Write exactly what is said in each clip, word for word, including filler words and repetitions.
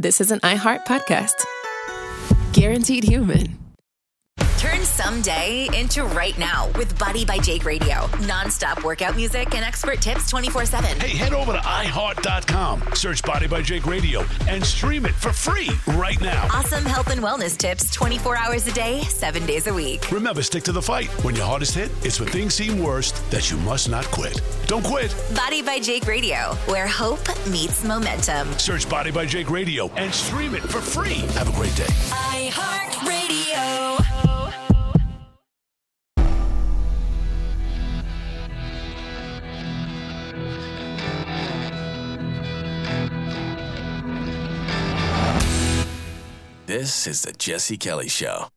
this is an iHeart podcast. Guaranteed human. Turn someday into right now with Body by Jake Radio. Non-stop workout music and expert tips twenty-four seven. Hey, head over to i heart dot com, search Body by Jake Radio, and stream it for free right now. Awesome health and wellness tips twenty-four hours a day, seven days a week. Remember, stick to the fight. When your hardest hit, it's when things seem worst that you must not quit. Don't quit. Body by Jake Radio, where hope meets momentum. Search Body by Jake Radio and stream it for free. Have a great day. iHeart Radio. This is the Jesse Kelly Show.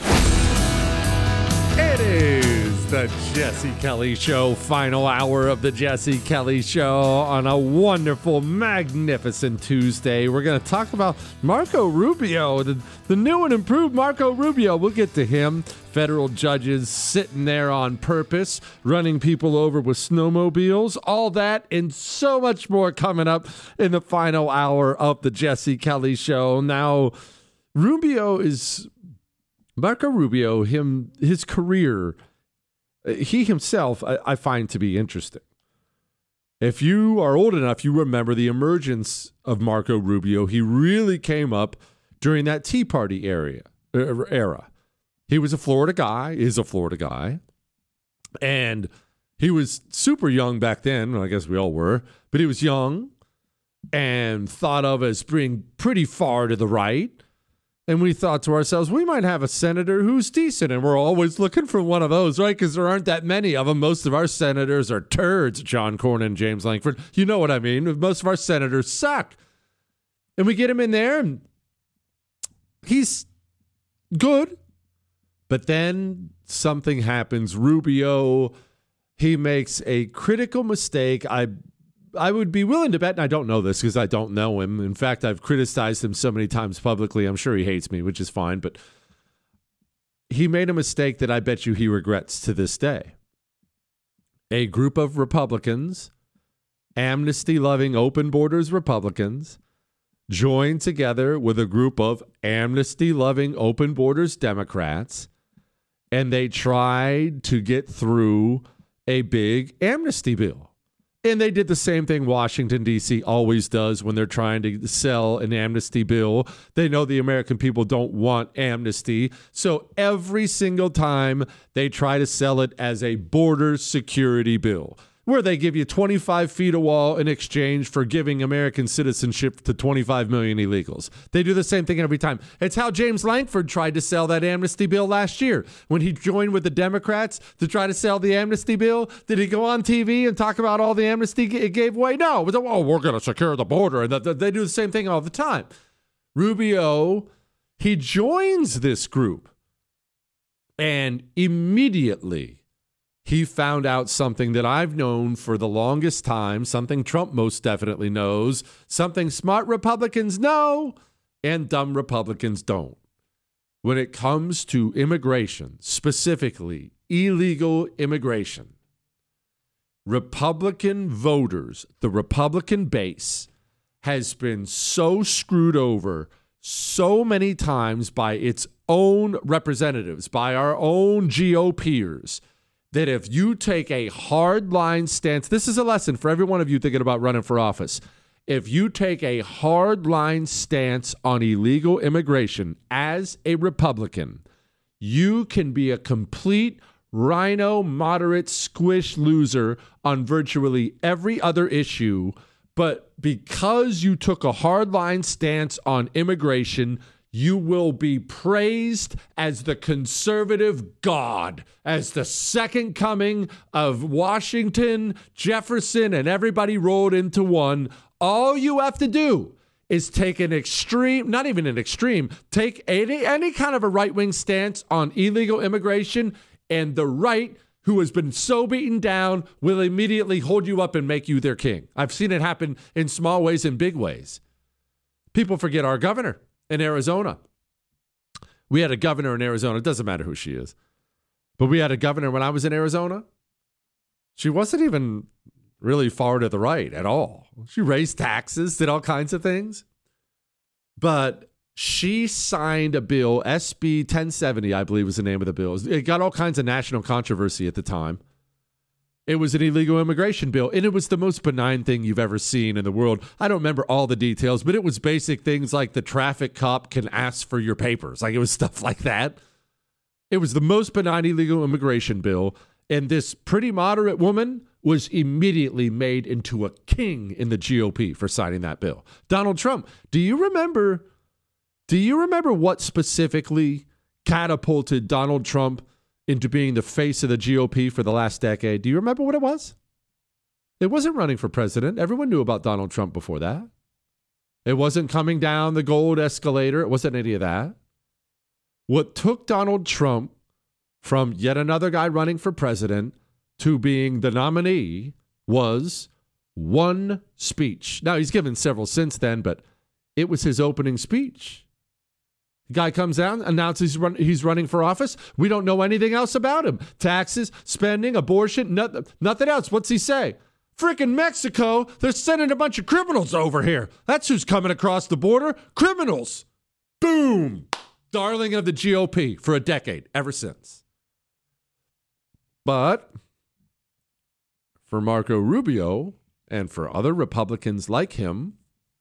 It is the Jesse Kelly Show, final hour of the Jesse Kelly Show on a wonderful, magnificent Tuesday. We're going to talk about Marco Rubio, the, the new and improved Marco Rubio. We'll get to him. Federal judges sitting there on purpose, running people over with snowmobiles, all that and so much more coming up in the final hour of the Jesse Kelly Show. Now, Rubio is Marco Rubio, him, his career, he himself, I, I find to be interesting. If you are old enough, you remember the emergence of Marco Rubio. He really came up during that Tea Party area, era. He was a Florida guy, is a Florida guy, and he was super young back then. I guess we all were, but he was young and thought of as being pretty far to the right. And we thought to ourselves, we might have a senator who's decent. And we're always looking for one of those, right? Because there aren't that many of them. Most of our senators are turds, John Cornyn, James Lankford. You know what I mean? Most of our senators suck. And we get him in there, and he's good. But then something happens. Rubio, he makes a critical mistake. I I would be willing to bet, and I don't know this because I don't know him. In fact, I've criticized him so many times publicly. I'm sure he hates me, which is fine. But he made a mistake that I bet you he regrets to this day. A group of Republicans, amnesty-loving, open borders Republicans, joined together with a group of amnesty-loving, open borders Democrats, and they tried to get through a big amnesty bill. And they did the same thing Washington, D C always does when they're trying to sell an amnesty bill. They know the American people don't want amnesty. So every single time they try to sell it as a border security bill, where they give you twenty-five feet of wall in exchange for giving American citizenship to twenty-five million illegals. They do the same thing every time. It's how James Lankford tried to sell that amnesty bill last year. When he joined with the Democrats to try to sell the amnesty bill, did he go on T V and talk about all the amnesty it gave away? No. It was, oh, we're going to secure the border. And they do the same thing all the time. Rubio, he joins this group, and immediately he found out something that I've known for the longest time, something Trump most definitely knows, something smart Republicans know and dumb Republicans don't. When it comes to immigration, specifically illegal immigration, Republican voters, the Republican base, has been so screwed over so many times by its own representatives, by our own G O Pers, that if you take a hard line stance, this is a lesson for every one of you thinking about running for office. If you take a hard line stance on illegal immigration as a Republican, you can be a complete rhino, moderate, squish loser on virtually every other issue. But because you took a hard line stance on immigration, you will be praised as the conservative God, as the second coming of Washington, Jefferson, and everybody rolled into one. All you have to do is take an extreme, not even an extreme, take any, any kind of a right-wing stance on illegal immigration, and the right, who has been so beaten down, will immediately hold you up and make you their king. I've seen it happen in small ways and big ways. People forget our governor in Arizona. We had a governor in Arizona. It doesn't matter who she is. But we had a governor when I was in Arizona. She wasn't even really far to the right at all. She raised taxes, did all kinds of things. but she signed a bill, S B ten seventy, I believe was the name of the bill. It got all kinds of national controversy at the time. It was an illegal immigration bill, and it was the most benign thing you've ever seen in the world. I don't remember all the details, but it was basic things like the traffic cop can ask for your papers. Like, it was stuff like that. It was the most benign illegal immigration bill, and this pretty moderate woman was immediately made into a king in the G O P for signing that bill. Donald Trump, do you remember, do you remember what specifically catapulted Donald Trump into being the face of the G O P for the last decade? Do you remember what it was? It wasn't running for president. Everyone knew about Donald Trump before that. It wasn't coming down the gold escalator. It wasn't any of that. What took Donald Trump from yet another guy running for president to being the nominee was one speech. Now, he's given several since then, but it was his opening speech. Guy comes down, announces he's, run, he's running for office. We don't know anything else about him. Taxes, spending, abortion, nothing, nothing else. What's he say? Frickin' Mexico, they're sending a bunch of criminals over here. That's who's coming across the border. Criminals. Boom. Darling of the G O P for a decade, ever since. But for Marco Rubio and for other Republicans like him,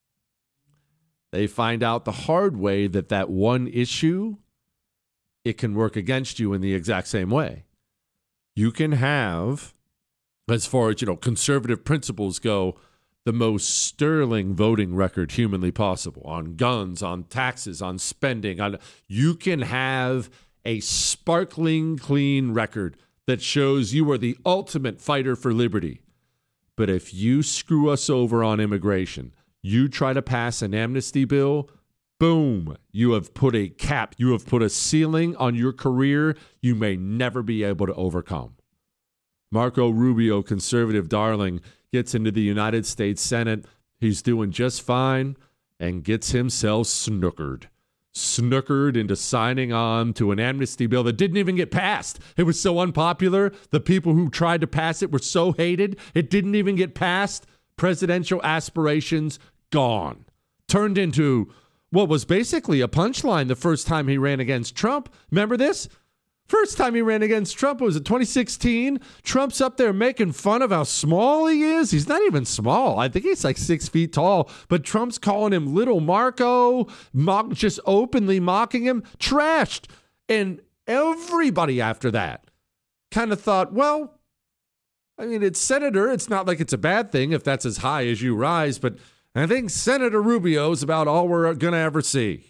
they find out the hard way that that one issue, it can work against you in the exact same way. You can have, as far as, you know, conservative principles go, the most sterling voting record humanly possible on guns, on taxes, on spending. On you can have a sparkling clean record that shows you are the ultimate fighter for liberty. But if you screw us over on immigration, you try to pass an amnesty bill, boom, you have put a cap, you have put a ceiling on your career you may never be able to overcome. Marco Rubio, conservative darling, gets into the United States Senate. He's doing just fine and gets himself snookered. Snookered into signing on to an amnesty bill that didn't even get passed. It was so unpopular. The people who tried to pass it were so hated, it didn't even get passed. Presidential aspirations gone. Turned into what was basically a punchline the first time he ran against Trump. Remember this? First time he ran against Trump was in twenty sixteen. Trump's up there making fun of how small he is. He's not even small. I think he's like six feet tall. But Trump's calling him Little Marco, mock, just openly mocking him. Trashed. And everybody after that kind of thought, well, I mean, it's Senator. It's not like it's a bad thing if that's as high as you rise. But I think Senator Rubio is about all we're going to ever see.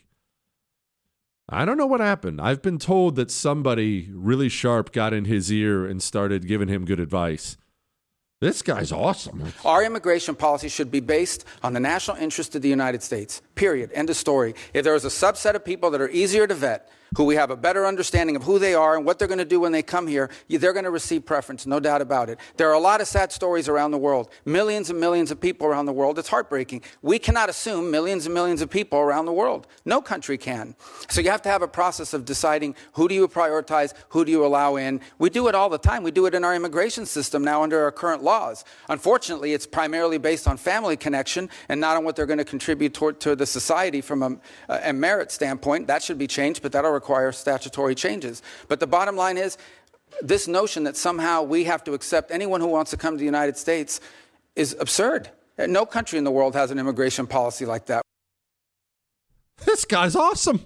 I don't know what happened. I've been told that somebody really sharp got in his ear and started giving him good advice. This guy's awesome. Our immigration policy should be based on the national interest of the United States, period. End of story. If there is a subset of people that are easier to vet, who we have a better understanding of who they are and what they're going to do when they come here, they're going to receive preference, no doubt about it. There are a lot of sad stories around the world, millions and millions of people around the world. It's heartbreaking. We cannot assume millions and millions of people around the world. No country can. So you have to have a process of deciding who do you prioritize, who do you allow in. We do it all the time. We do it in our immigration system now under our current laws. Unfortunately, it's primarily based on family connection and not on what they're going to contribute toward, to the society from a, a merit standpoint. That should be changed, but that'll require statutory changes. But the bottom line is, this notion that somehow we have to accept anyone who wants to come to the United States is absurd. No country in the world has an immigration policy like that. This guy's awesome.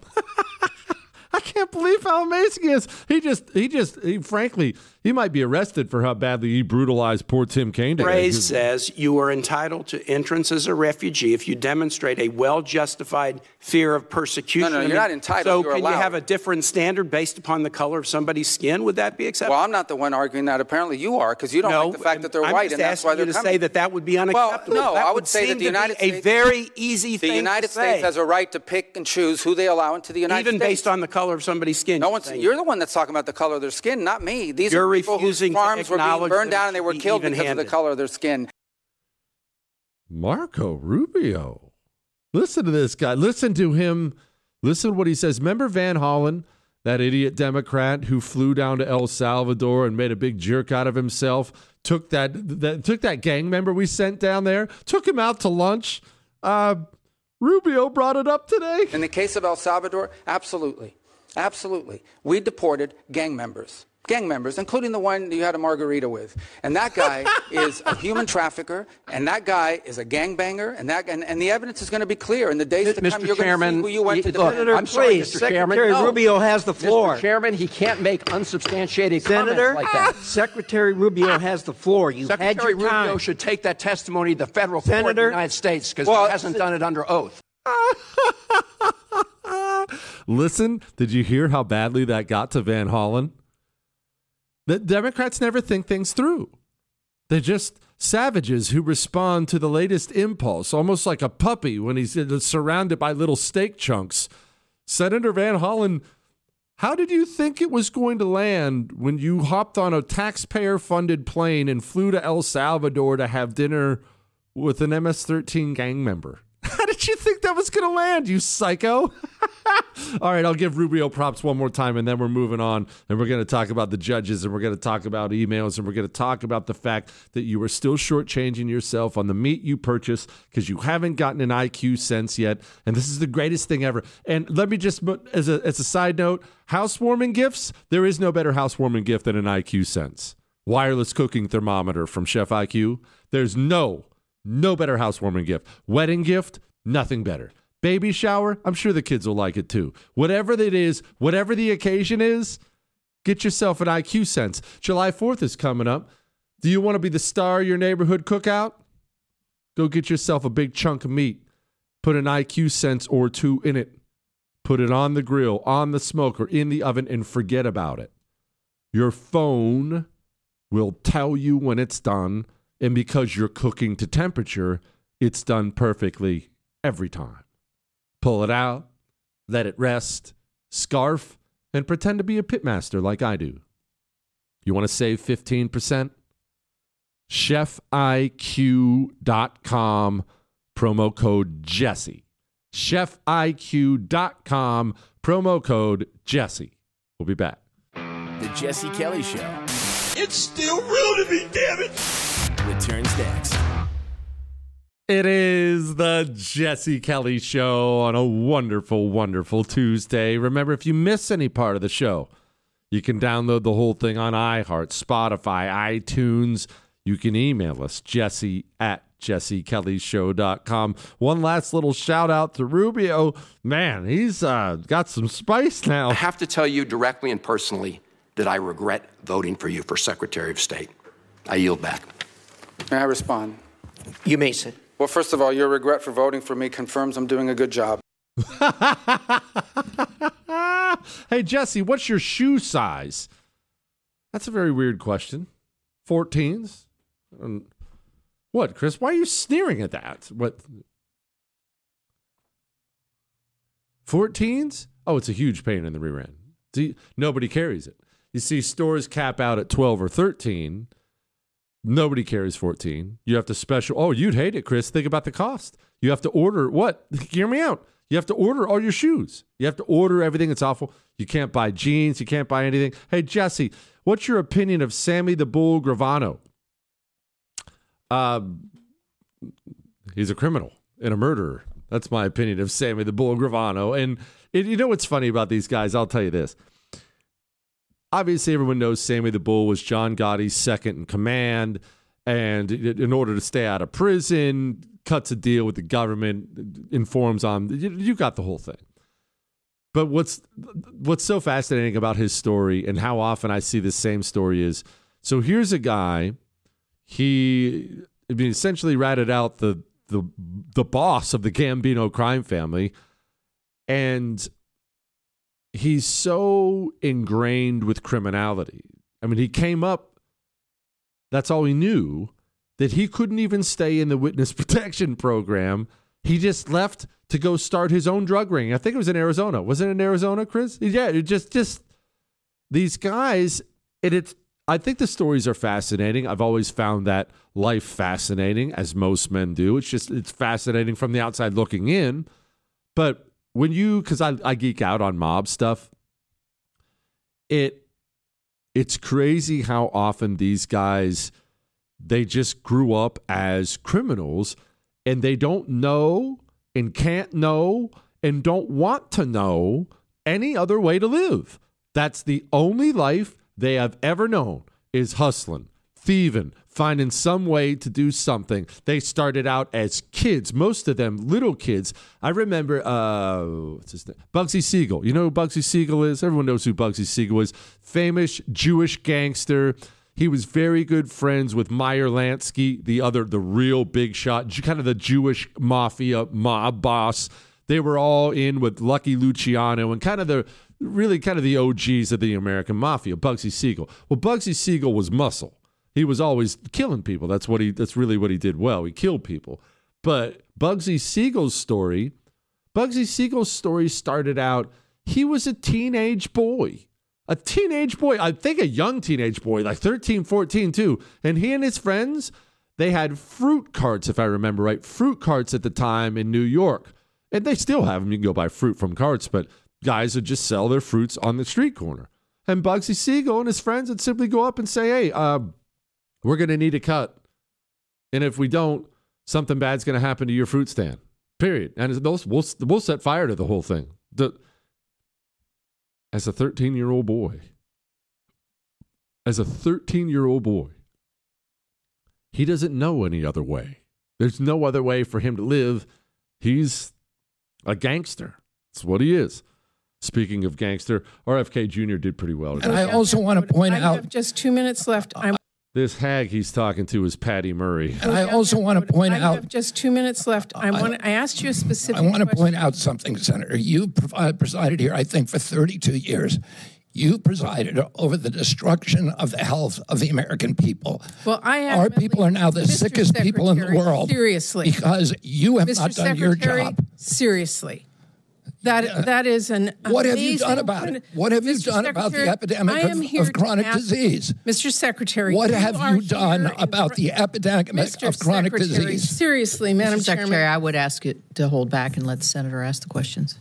I can't believe how amazing he is. He just, he just, he, frankly, he might be arrested for how badly he brutalized poor Tim Kaine today. Phrase says you are entitled to entrance as a refugee if you demonstrate a well-justified fear of persecution. No, no, you're not entitled. So you're can allowed. you have a different standard based upon the color of somebody's skin? Would that be acceptable? Well, I'm not the one arguing that. Apparently you are, because you don't no, like the fact that they're I'm white, just and that's why they're you to coming. say that that would be unacceptable. Well, no, that I would say that the United States, a very easy the thing United to States say. has a right to pick and choose who they allow into the United Even States. based on the color of somebody's skin. No one's, you're the one that's talking about the color of their skin, not me. These You're are people whose refusing to farms were being acknowledge burned that down it and they were should be killed because of the even-handed. color of their skin. Marco Rubio. Listen to this guy. Listen to him. Listen to what he says. Remember Van Hollen, that idiot Democrat who flew down to El Salvador and made a big jerk out of himself? Took that, that took that gang member we sent down there, took him out to lunch. Uh, Rubio brought it up today. In the case of El Salvador, absolutely. Absolutely. We deported gang members. Gang members, including the one you had a margarita with. And that guy is a human trafficker, and that guy is a gangbanger, and that and, and the evidence is going to be clear. In the days to Mister come, you're Chairman, going to see who you went he, to look, defend. I'm sorry, please, Mister Secretary Chairman. No. Rubio has the floor. Mister Chairman, he can't make unsubstantiated Senator, comments like that. Secretary Rubio has the floor. You had Secretary your time. Rubio should take that testimony to the federal court in Senator? the United States because Well, he hasn't done it under oath. Listen, did you hear how badly that got to Van Hollen? The Democrats never think things through. They're just savages who respond to the latest impulse, almost like a puppy when he's surrounded by little steak chunks. Senator Van Hollen, how did you think it was going to land when you hopped on a taxpayer-funded plane and flew to El Salvador to have dinner with an M S thirteen gang member? How did you think that was going to land, you psycho? All right, I'll give Rubio props one more time, and then we're moving on, and we're going to talk about the judges, and we're going to talk about emails, and we're going to talk about the fact that you are still shortchanging yourself on the meat you purchase because you haven't gotten an I Q sense yet, and this is the greatest thing ever. And let me just, as a, as a side note, housewarming gifts, there is no better housewarming gift than an I Q sense. Wireless cooking thermometer from Chef I Q. There's no, no better housewarming gift. Wedding gift, nothing better. Baby shower, I'm sure the kids will like it too. Whatever it is, whatever the occasion is, get yourself an I Q sense. July fourth is coming up. Do you want to be the star of your neighborhood cookout? Go get yourself a big chunk of meat. Put an I Q sense or two in it. Put it on the grill, on the smoker, in the oven, and forget about it. Your phone will tell you when it's done, and because you're cooking to temperature, it's done perfectly every time. Pull it out, let it rest, scarf, and pretend to be a pitmaster like I do. You want to save fifteen percent? chef I Q dot com, promo code Jesse. chef I Q dot com, promo code Jesse. We'll be back. The Jesse Kelly Show It's still real to me, damn it. returns next. It is the Jesse Kelly Show on a wonderful, wonderful Tuesday. Remember, if you miss any part of the show, you can download the whole thing on iHeart, Spotify, iTunes. You can email us, Jesse at jesse kelly show dot com. One last little shout out to Rubio. Man, he's uh, got some spice now. I have to tell you directly and personally that I regret voting for you for Secretary of State. I yield back. May I respond? You may sit. Well, first of all, your regret for voting for me confirms I'm doing a good job. Hey, Jesse, what's your shoe size? That's a very weird question. fourteens? Um, what, Chris? Why are you sneering at that? What? fourteens? Oh, it's a huge pain in the rear end. See, nobody carries it. You see stores cap out at twelve or thirteen. Nobody carries fourteen. You have to special. Oh, you'd hate it, Chris. Think about the cost. You have to order what? Hear me out. You have to order all your shoes. You have to order everything. It's awful. You can't buy jeans. You can't buy anything. Hey, Jesse, what's your opinion of Sammy the Bull Gravano? Uh, he's a criminal and a murderer. That's my opinion of Sammy the Bull Gravano. And it, you know what's funny about these guys? I'll tell you this. Obviously, everyone knows Sammy the Bull was John Gotti's second in command, and in order to stay out of prison, cuts a deal with the government, informs on, you, you got the whole thing. But what's what's so fascinating about his story and how often I see the same story is, so here's a guy, he I mean, essentially ratted out the, the, the boss of the Gambino crime family, and he's so ingrained with criminality. I mean, he came up, that's all he knew, that he couldn't even stay in the witness protection program. He just left to go start his own drug ring. I think it was in Arizona. Was it in Arizona, Chris? Yeah, it just, just these guys, and it's, I think the stories are fascinating. I've always found that life fascinating, as most men do. It's just, it's fascinating from the outside looking in. But when you, because I, I geek out on mob stuff, it it's crazy how often these guys, they just grew up as criminals and they don't know and can't know and don't want to know any other way to live. That's the only life they have ever known, is hustling, thieving, finding some way to do something. They started out as kids, most of them little kids. I remember uh, what's his name? Bugsy Siegel. You know who Bugsy Siegel is? Everyone knows who Bugsy Siegel is. Famous Jewish gangster. He was very good friends with Meyer Lansky, the other, the real big shot, kind of the Jewish mafia mob boss. They were all in with Lucky Luciano and kind of the really kind of the O Gs of the American mafia, Bugsy Siegel. Well, Bugsy Siegel was muscle. He was always killing people. That's what he. That's really what he did well. He killed people. But Bugsy Siegel's story, Bugsy Siegel's story started out, he was a teenage boy. A teenage boy. I think a young teenage boy, like thirteen, fourteen too. And he and his friends, they had fruit carts, if I remember right, fruit carts at the time in New York. And they still have them. You can go buy fruit from carts, but guys would just sell their fruits on the street corner. And Bugsy Siegel and his friends would simply go up and say, hey, uh, we're going to need a cut. And if we don't, something bad's going to happen to your fruit stand. Period. And we'll, we'll set fire to the whole thing. The, as a thirteen-year-old boy, as a thirteen-year-old boy, he doesn't know any other way. There's no other way for him to live. He's a gangster. That's what he is. Speaking of gangster, R F K Junior did pretty well today. And I also want to point I out... have just two minutes left. I'm This hag he's talking to is Patty Murray. And I also want to point I out... have just two minutes left. I, want. I asked you a specific I want to question. point out something, Senator. You provide, presided here, I think, for thirty-two years. You presided over the destruction of the health of the American people. Well, I Our people are now the Mister sickest people in the Secretary, world. Seriously. Because you have Mister not done Secretary, your job. Seriously. That Yeah. that is an What have you amazing done about it? What have you Mister done about the Secretary, epidemic I of- am here of to chronic ask- disease? Mister Secretary, What you have are you done here in about front- the epidemic Mister of chronic Secretary, disease? Seriously, Madam Mister Secretary, Chairman. I would ask you to hold back and let the senator ask the questions.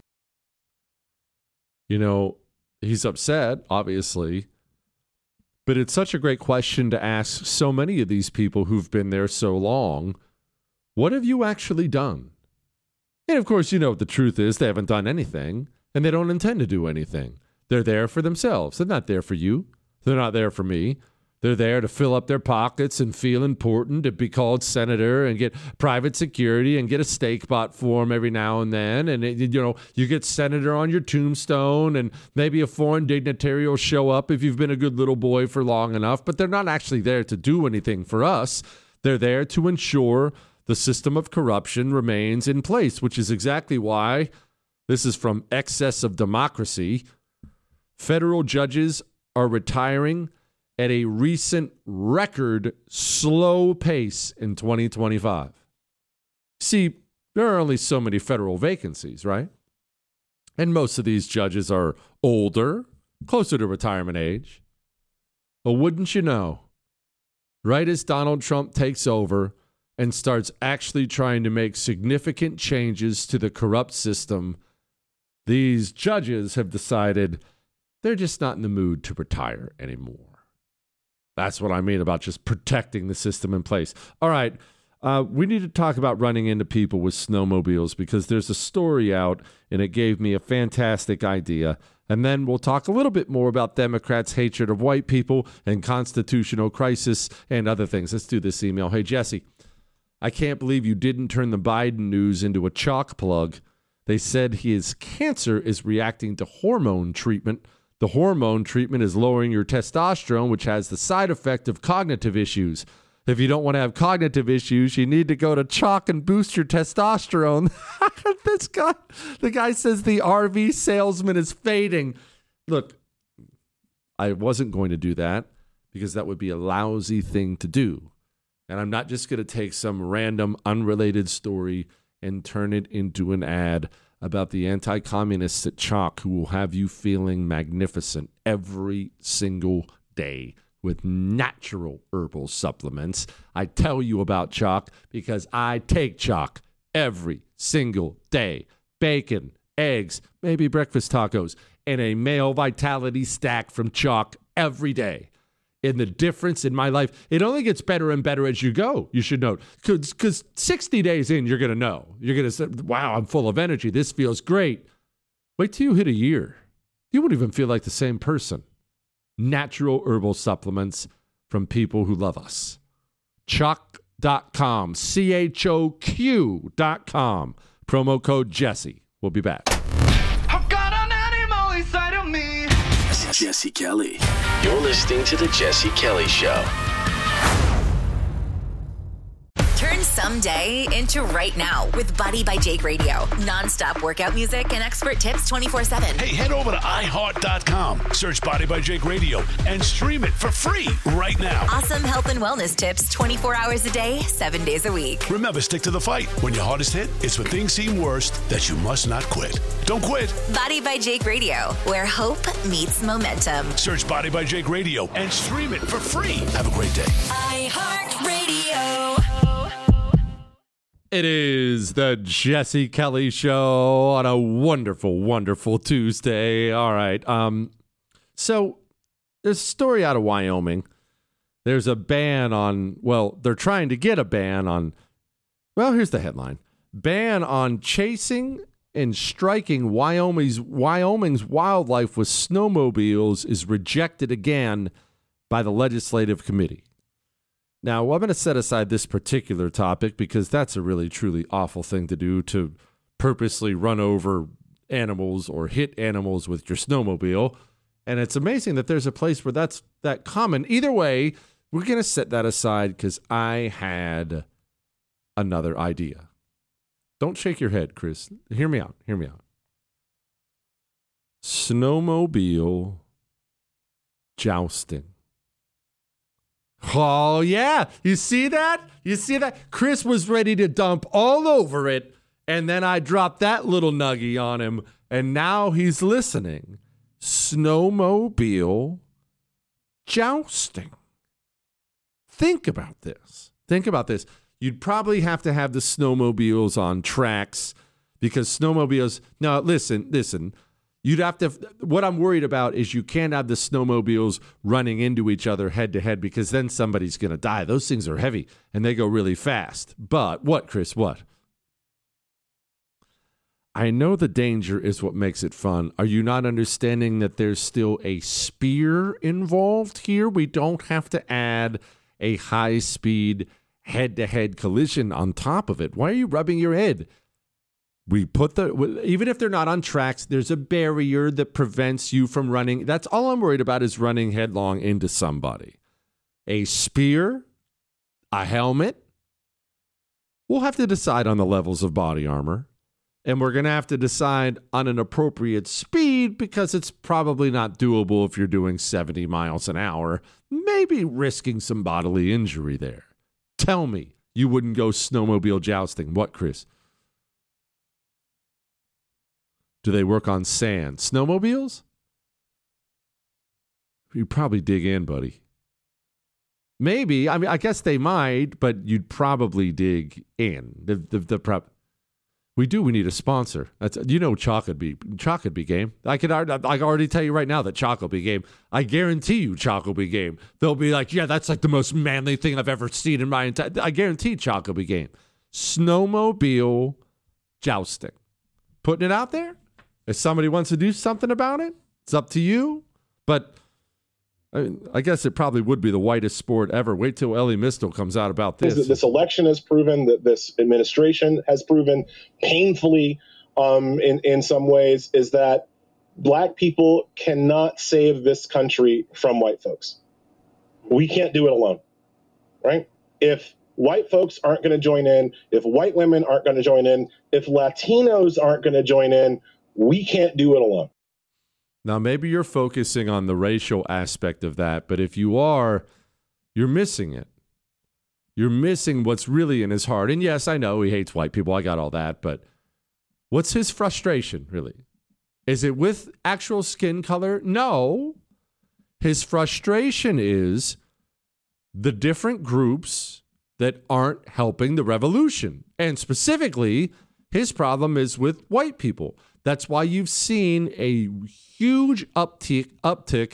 You know, he's upset, obviously, but it's such a great question to ask so many of these people who've been there so long. What have you actually done? And of course, you know what the truth is. They haven't done anything, and they don't intend to do anything. They're there for themselves. They're not there for you. They're not there for me. They're there to fill up their pockets and feel important, to be called senator and get private security and get a steak bought for them every now and then. And, it, you know, you get senator on your tombstone, and maybe a foreign dignitary will show up if you've been a good little boy for long enough. But they're not actually there to do anything for us. They're there to ensure the system of corruption remains in place, which is exactly why, this is from Excess of Democracy, federal judges are retiring at a recent record slow pace in twenty twenty-five. See, there are only so many federal vacancies, right? And most of these judges are older, closer to retirement age. But wouldn't you know, right as Donald Trump takes over and starts actually trying to make significant changes to the corrupt system, these judges have decided they're just not in the mood to retire anymore. That's what I mean about just protecting the system in place. All right, uh, we need to talk about running into people with snowmobiles, because there's a story out, and it gave me a fantastic idea. And then we'll talk a little bit more about Democrats' hatred of white people and constitutional crisis and other things. Let's do this email. Hey, Jesse, I can't believe you didn't turn the Biden news into a chalk plug. They said his cancer is reacting to hormone treatment. The hormone treatment is lowering your testosterone, which has the side effect of cognitive issues. If you don't want to have cognitive issues, you need to go to chalk and boost your testosterone. This guy, the guy says the R V salesman is fading. Look, I wasn't going to do that because that would be a lousy thing to do. And I'm not just going to take some random unrelated story and turn it into an ad about the anti-communists at Chalk, who will have you feeling magnificent every single day with natural herbal supplements. I tell you about Chalk because I take Chalk every single day. Bacon, eggs, maybe breakfast tacos, and a male vitality stack from Chalk every day. in the difference in my life. It only gets better and better as you go, you should know. Because sixty days in, you're going to know. You're going to say, wow, I'm full of energy. This feels great. Wait till you hit a year. You won't even feel like the same person. Natural herbal supplements from people who love us. Choq dot com, C H O Q dot com. Promo code Jesse. We'll be back. I've got an animal inside of me. Jesse Kelly. You're listening to The Jesse Kelly Show. Turn someday into right now with Body by Jake Radio. Non-stop workout music and expert tips twenty-four seven. Hey, head over to i heart dot com, search Body by Jake Radio, and stream it for free right now. Awesome health and wellness tips twenty-four hours a day, seven days a week. Remember, stick to the fight. When your hardest hit, it's when things seem worst that you must not quit. Don't quit. Body by Jake Radio, where hope meets momentum. Search Body by Jake Radio and stream it for free. Have a great day. iHeartRadio. It is the Jesse Kelly Show on a wonderful, wonderful Tuesday. All right. Um, so there's a story out of Wyoming. There's a ban on, well, they're trying to get a ban on, well, here's the headline. Ban on chasing and striking Wyoming's, Wyoming's wildlife with snowmobiles is rejected again by the legislative committee. Now, I'm going to set aside this particular topic because that's a really, truly awful thing to do, to purposely run over animals or hit animals with your snowmobile. And it's amazing that there's a place where that's that common. Either way, we're going to set that aside because I had another idea. Don't shake your head, Chris. Hear me out. Hear me out. Snowmobile jousting. Oh, yeah. You see that? You see that? Chris was ready to dump all over it, and then I dropped that little nuggie on him, and now he's listening. Snowmobile jousting. Think about this. Think about this. You'd probably have to have the snowmobiles on tracks because snowmobiles... Now, listen, listen. You'd have to, what I'm worried about is you can't have the snowmobiles running into each other head to head because then somebody's going to die. Those things are heavy and they go really fast. But what, Chris, what? I know the danger is what makes it fun. Are you not understanding that there's still a spear involved here? We don't have to add a high-speed head-to-head collision on top of it. Why are you rubbing your head? We put the, even if they're not on tracks, there's a barrier that prevents you from running. That's all I'm worried about is running headlong into somebody. A spear, a helmet. We'll have to decide on the levels of body armor. And we're going to have to decide on an appropriate speed because it's probably not doable if you're doing seventy miles an hour, maybe risking some bodily injury there. Tell me you wouldn't go snowmobile jousting. What, Chris? Do they work on sand? Snowmobiles? You probably dig in, buddy. Maybe. I mean, I guess they might, but you'd probably dig in. The the, the prop. We do. We need a sponsor. That's, you know, Choq would be Choq would be game. I could I can already tell you right now that Choq will be game. I guarantee you, Choq will be game. They'll be like, yeah, that's like the most manly thing I've ever seen in my entire. I guarantee Choq will be game. Snowmobile jousting. Putting it out there. If somebody wants to do something about it, it's up to you. But I, mean, I guess it probably would be the whitest sport ever. Wait till Ellie Mistel comes out about this. This election has proven, that this administration has proven painfully um, in, in some ways, is that black people cannot save this country from white folks. We can't do it alone, right? If white folks aren't going to join in, if white women aren't going to join in, if Latinos aren't going to join in, we can't do it alone. Now, maybe you're focusing on the racial aspect of that, but if you are, you're missing it. You're missing what's really in his heart. And yes, I know he hates white people. I got all that. But what's his frustration, really? Is it with actual skin color? No. His frustration is the different groups that aren't helping the revolution. And specifically, his problem is with white people. That's why you've seen a huge uptick, uptick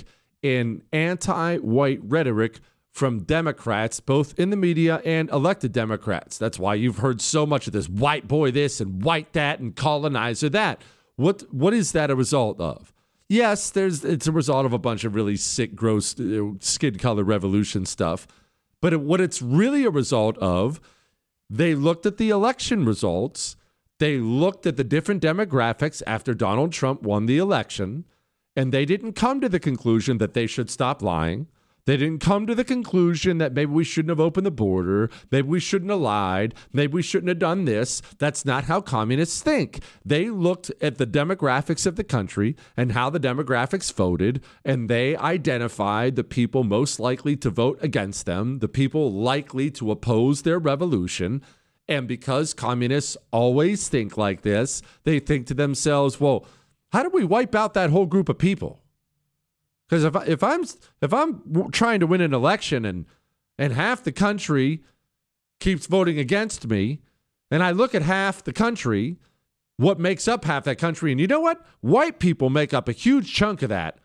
in anti-white rhetoric from Democrats, both in the media and elected Democrats. That's why you've heard so much of this white boy this and white that and colonizer that. What what is that a result of? Yes, there's it's a result of a bunch of really sick, gross uh, skin color revolution stuff. But it, what it's really a result of, they looked at the election results. They looked at the different demographics after Donald Trump won the election, and they didn't come to the conclusion that they should stop lying. They didn't come to the conclusion that maybe we shouldn't have opened the border, maybe we shouldn't have lied, maybe we shouldn't have done this. That's not how communists think. They looked at the demographics of the country and how the demographics voted, and they identified the people most likely to vote against them, the people likely to oppose their revolution. And because communists always think like this, they think to themselves, well, how do we wipe out that whole group of people? Because if I, if I'm if I'm trying to win an election and and half the country keeps voting against me, and I look at half the country, what makes up half that country, and you know what? White people make up a huge chunk of that.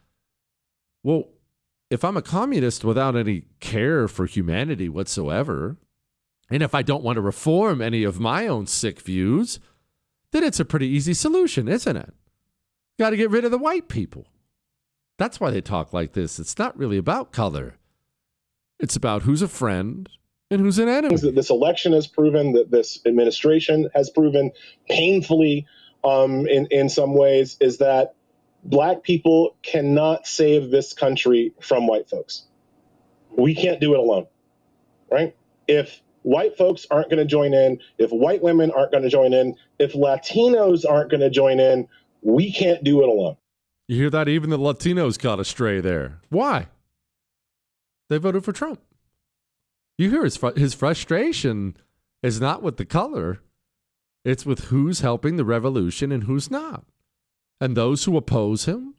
Well, if I'm a communist without any care for humanity whatsoever, and if I don't want to reform any of my own sick views, then it's a pretty easy solution, isn't it? Got to get rid of the white people. That's why they talk like this. It's not really about color. It's about who's a friend and who's an enemy. This election has proven, that this administration has proven painfully um, in, in some ways, is that black people cannot save this country from white folks. We can't do it alone, right? If white folks aren't going to join in, if white women aren't going to join in, if Latinos aren't going to join in, we can't do it alone. You hear that? Even the Latinos got astray there. Why? They voted for Trump. You hear his fr- his frustration is not with the color. It's with who's helping the revolution and who's not. And those who oppose him,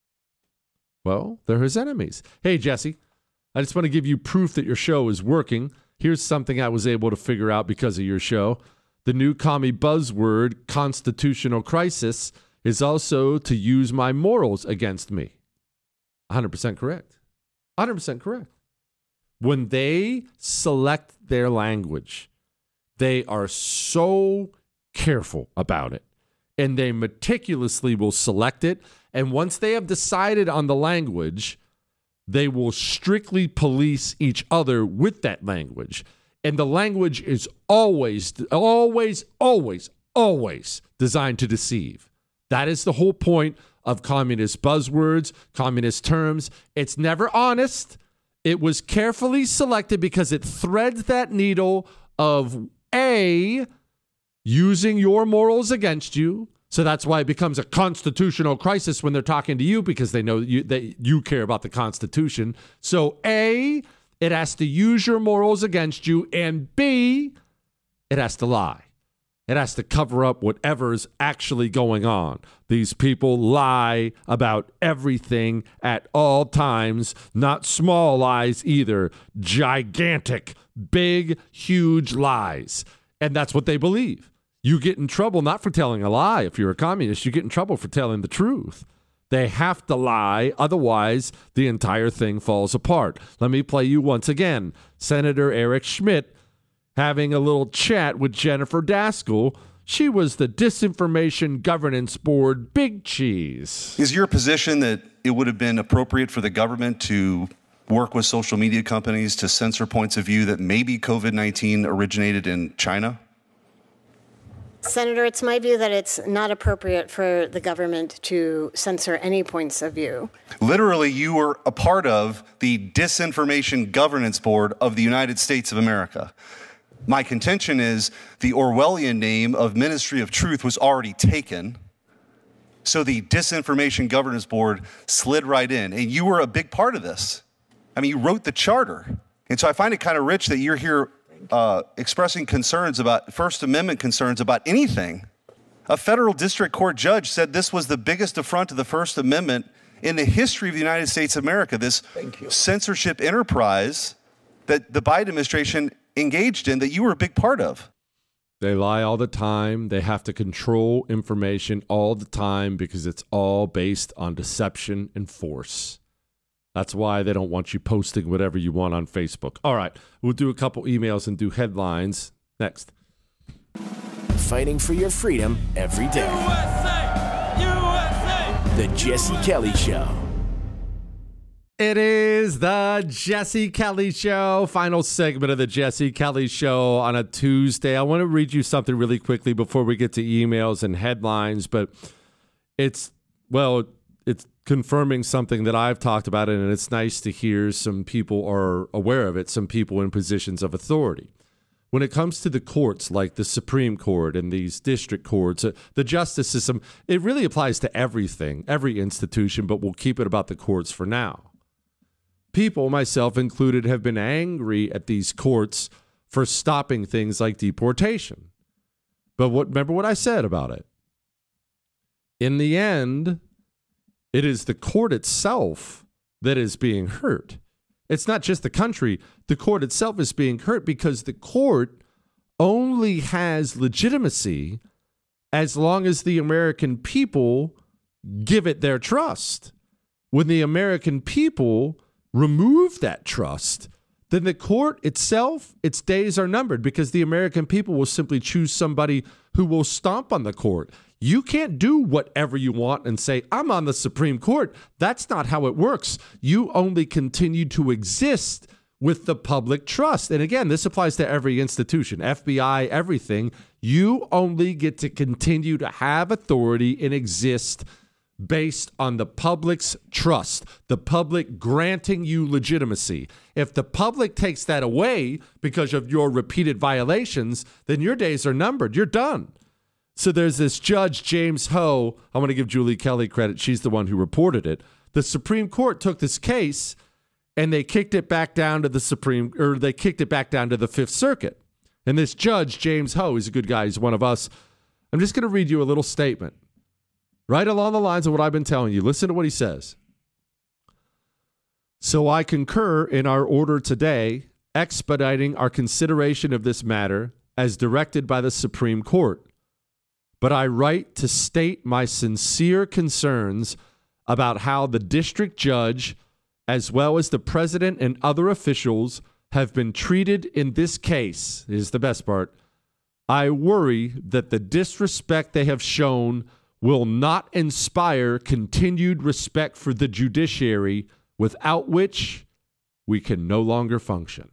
well, they're his enemies. Hey, Jesse, I just want to give you proof that your show is working. Here's something I was able to figure out because of your show. The new commie buzzword, constitutional crisis, is also to use my morals against me. one hundred percent correct. one hundred percent correct. When they select their language, they are so careful about it, and they meticulously will select it. And once they have decided on the language, they will strictly police each other with that language. And the language is always, always, always, always designed to deceive. That is the whole point of communist buzzwords, communist terms. It's never honest. It was carefully selected because it threads that needle of A, using your morals against you. So that's why it becomes a constitutional crisis when they're talking to you, because they know you, that you care about the Constitution. So A, it has to use your morals against you, and B, it has to lie. It has to cover up whatever's actually going on. These people lie about everything at all times, not small lies either. Gigantic, big, huge lies. And that's what they believe. You get in trouble not for telling a lie. If you're a communist, you get in trouble for telling the truth. They have to lie, otherwise the entire thing falls apart. Let me play you once again. Senator Eric Schmidt having a little chat with Jennifer Daskal. She was the Disinformation Governance Board big cheese. Is your position that it would have been appropriate for the government to work with social media companies to censor points of view that maybe COVID nineteen originated in China? Senator, it's my view that it's not appropriate for the government to censor any points of view. Literally, you were a part of the Disinformation Governance Board of the United States of America. My contention is the Orwellian name of Ministry of Truth was already taken. So the Disinformation Governance Board slid right in. And you were a big part of this. I mean, you wrote the charter. And so I find it kind of rich that you're here uh, expressing concerns about First Amendment concerns about anything. A federal district court judge said this was the biggest affront to the First Amendment in the history of the United States of America, this censorship enterprise that the Biden administration engaged in that you were a big part of. They lie all the time. They have to control information all the time because it's all based on deception and force. That's why they don't want you posting whatever you want on Facebook. All right, we'll do a couple emails and do headlines next. Fighting for your freedom every day. U S A! U S A! The Jesse Kelly Show. It is the Jesse Kelly Show, final segment of the Jesse Kelly Show on a Tuesday. I want to read you something really quickly before we get to emails and headlines, but it's, well, it's confirming something that I've talked about, and it's nice to hear some people are aware of it, some people in positions of authority. When it comes to the courts, like the Supreme Court and these district courts, uh, the justice system, it really applies to everything, every institution, but we'll keep it about the courts for now. People, myself included, have been angry at these courts for stopping things like deportation. But what, remember what I said about it. In the end, it is the court itself that is being hurt. It's not just the country. The court itself is being hurt because the court only has legitimacy as long as the American people give it their trust. When the American people remove that trust, then the court itself, its days are numbered because the American people will simply choose somebody who will stomp on the court. You can't do whatever you want and say, I'm on the Supreme Court. That's not how it works. You only continue to exist with the public trust. And again, this applies to every institution, F B I, everything. You only get to continue to have authority and exist based on the public's trust, the public granting you legitimacy. If the public takes that away because of your repeated violations, then your days are numbered. You're done. So there's this judge, James Ho. I want to give Julie Kelly credit. She's the one who reported it. The Supreme Court took this case and they kicked it back down to the Supreme, or they kicked it back down to the Fifth Circuit. And this judge, James Ho, he's a good guy. He's one of us. I'm just going to read you a little statement right along the lines of what I've been telling you. Listen to what he says. So I concur in our order today, expediting our consideration of this matter as directed by the Supreme Court. But I write to state my sincere concerns about how the district judge, as well as the president and other officials, have been treated in this case. Is the best part. I worry that the disrespect they have shown will not inspire continued respect for the judiciary, without which we can no longer function.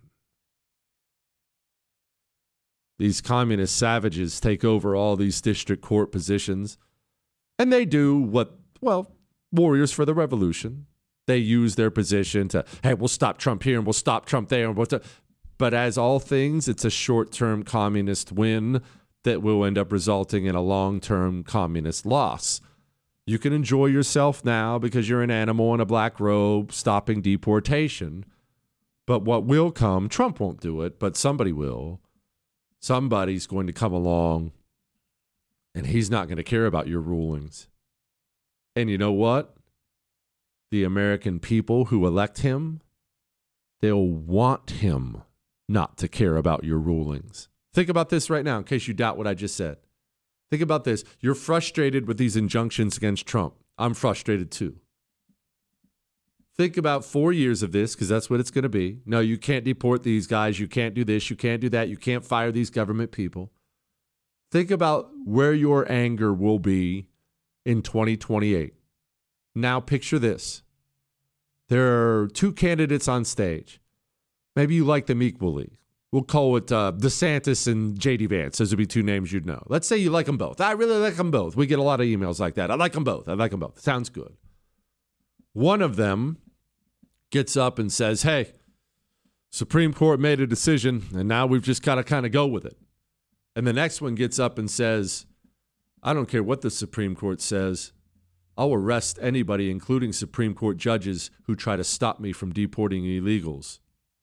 These communist savages take over all these district court positions, and they do what, well, warriors for the revolution. They use their position to, hey, we'll stop Trump here and we'll stop Trump there. And we'll t-. But as all things, it's a short-term communist win that will end up resulting in a long-term communist loss. You can enjoy yourself now because you're an animal in a black robe stopping deportation. But what will come, Trump won't do it, but somebody will. Somebody's going to come along and he's not going to care about your rulings. And you know what? The American people who elect him, they'll want him not to care about your rulings. Think about this right now in case you doubt what I just said. Think about this. You're frustrated with these injunctions against Trump. I'm frustrated too. Think about four years of this, because that's what it's going to be. No, you can't deport these guys. You can't do this. You can't do that. You can't fire these government people. Think about where your anger will be in twenty twenty-eight. Now picture this. There are two candidates on stage. Maybe you like them equally. We'll call it uh, DeSantis and J D Vance. Those would be two names you'd know. Let's say you like them both. I really like them both. We get a lot of emails like that. I like them both. I like them both. Sounds good. One of them gets up and says, hey, Supreme Court made a decision, and now we've just got to kind of go with it. And the next one gets up and says, I don't care what the Supreme Court says. I'll arrest anybody, including Supreme Court judges, who try to stop me from deporting illegals.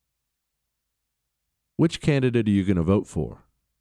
Which candidate are you going to vote for?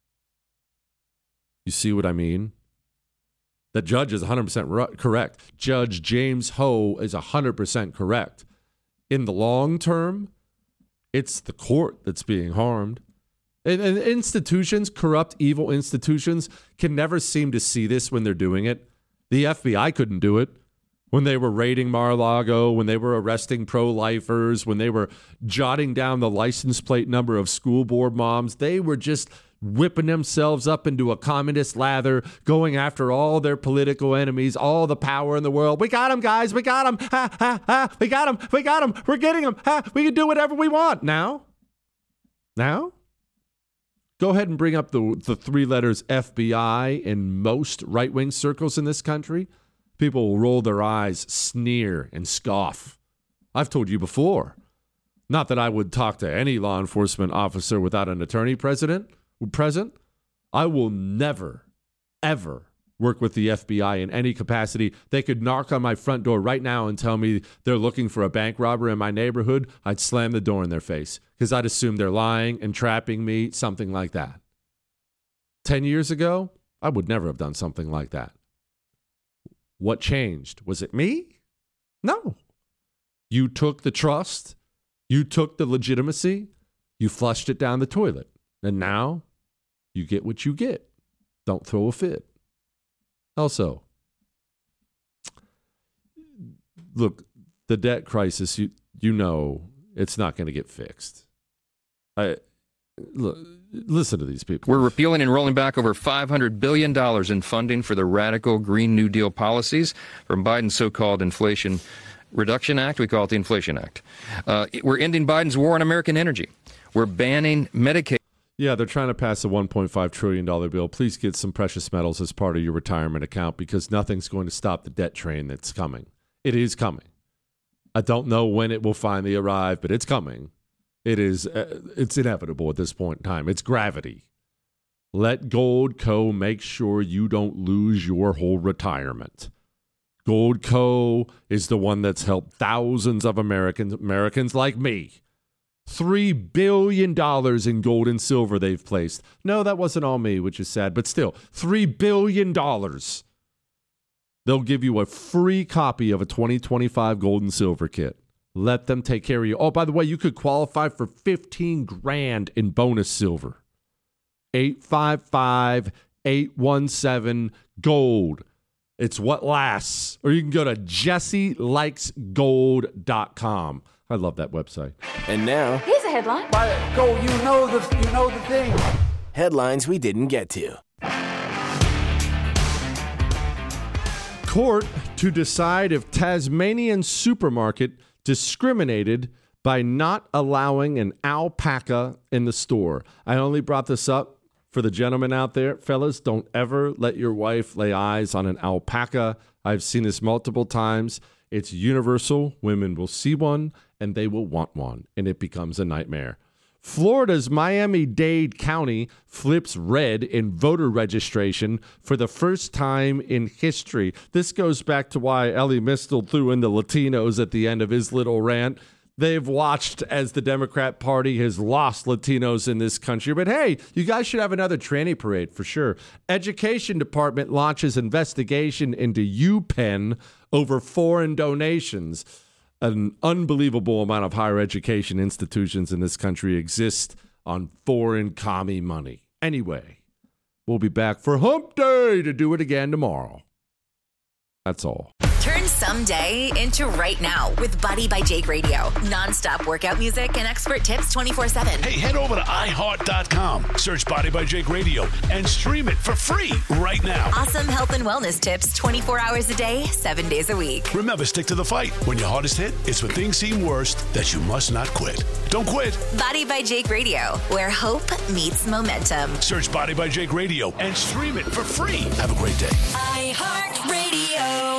You see what I mean? The judge is one hundred percent ru- correct. Judge James Ho is one hundred percent correct. In the long term, it's the court that's being harmed. And, and institutions, corrupt, evil institutions, can never seem to see this when they're doing it. The F B I couldn't do it. when they were raiding Mar-a-Lago, when they were arresting pro-lifers, when they were jotting down the license plate number of school board moms. They were just whipping themselves up into a communist lather, going after all their political enemies, all the power in the world. We got them, guys. We got them. Ha, ha, ha. We got them. We got them. We're getting them. Ha. We can do whatever we want. Now, now, go ahead and bring up the, the three letters F B I in most right-wing circles in this country. People will roll their eyes, sneer, and scoff. I've told you before, not that I would talk to any law enforcement officer without an attorney president, present. I will never, ever work with the F B I in any capacity. They could knock on my front door right now and tell me they're looking for a bank robber in my neighborhood. I'd slam the door in their face because I'd assume they're lying and trapping me, something like that. Ten years ago, I would never have done something like that. What changed? Was it me? No. You took the trust. You took the legitimacy. You flushed it down the toilet. And now you get what you get. Don't throw a fit. Also, look, the debt crisis, you you know it's not going to get fixed. I look, listen to these people. We're repealing and rolling back over five hundred billion dollars in funding for the radical Green New Deal policies from Biden's so-called Inflation Reduction Act. We call it the Inflation Act. Uh, we're ending Biden's war on American energy. We're banning Medicaid. Yeah, they're trying to pass a one point five trillion dollars bill. Please get some precious metals as part of your retirement account because nothing's going to stop the debt train that's coming. It is coming. I don't know when it will finally arrive, but it's coming. It is. Uh, it's inevitable at this point in time. It's gravity. Let Goldco make sure you don't lose your whole retirement. Goldco is the one that's helped thousands of Americans, Americans like me. Three billion dollars in gold and silver they've placed. No, that wasn't all me, which is sad, but still, three billion dollars. They'll give you a free copy of a twenty twenty-five gold and silver kit. Let them take care of you. Oh, by the way, you could qualify for fifteen grand in bonus silver. eight five five, eight one seven, gold. It's what lasts. Or you can go to jesse likes gold dot com. I love that website. And now, here's a headline. Go, you know the you know the thing. headlines we didn't get to. Court to decide if Tasmanian supermarket discriminated by not allowing an alpaca in the store. I only brought this up for the gentlemen out there. Fellas, don't ever let your wife lay eyes on an alpaca. I've seen this multiple times. It's universal. Women will see one and they will want one, and it becomes a nightmare. Florida's Miami-Dade County flips red in voter registration for the first time in history. This goes back to why Ellie Mistel threw in the Latinos at the end of his little rant. They've watched as the Democrat Party has lost Latinos in this country. But hey, you guys should have another tranny parade for sure. Education Department launches investigation into UPenn over foreign donations. An unbelievable amount of higher education institutions in this country exist on foreign commie money. Anyway, we'll be back for Hump Day to do it again tomorrow. That's all. Turn someday into right now with Body by Jake Radio. Non-stop workout music and expert tips twenty-four seven. Hey, head over to i heart dot com, search Body by Jake Radio, and stream it for free right now. Awesome health and wellness tips twenty-four hours a day, seven days a week. Remember, stick to the fight. When your hardest hit, it's when things seem worst that you must not quit. Don't quit. Body by Jake Radio, where hope meets momentum. Search Body by Jake Radio and stream it for free. Have a great day. iHeartRadio.